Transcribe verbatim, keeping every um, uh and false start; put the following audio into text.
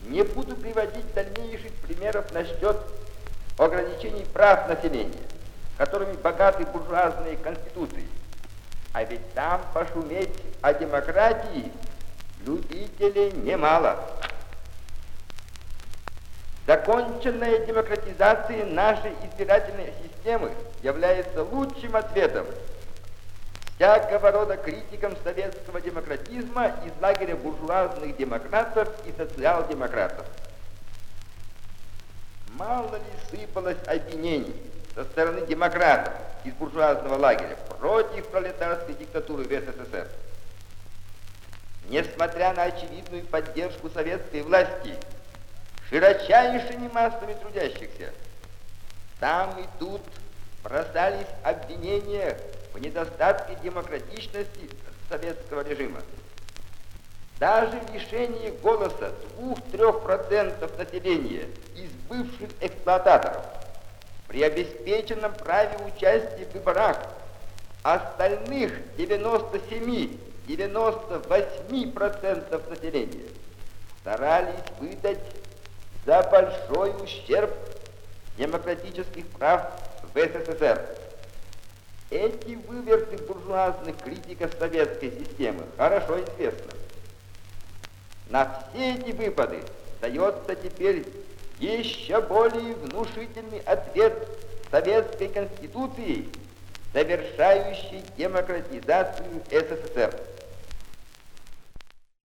Не буду приводить дальнейших примеров насчет ограничений прав населения, которыми богаты буржуазные конституции. А ведь там пошуметь о демократии любителей немало. Законченная демократизация нашей избирательной системы является лучшим ответом всякого рода критикам советского демократизма из лагеря буржуазных демократов и социал-демократов. Мало ли сыпалось обвинений со стороны демократов из буржуазного лагеря против пролетарской диктатуры в СССР. Несмотря на очевидную поддержку советской власти широчайшими массами трудящихся, там и тут бросались обвинения в недостатке демократичности советского режима. Даже лишение голоса двух-трех процентов населения из бывших эксплуататоров при обеспеченном праве участия в выборах остальных девяноста семи — девяноста восьми процентов населения старались выдать за большой ущерб демократических прав в СССР. Эти выверты буржуазных критиков советской системы хорошо известны. На все эти выпады дается теперь еще более внушительный ответ Советской Конституции, завершающей демократизацию СССР.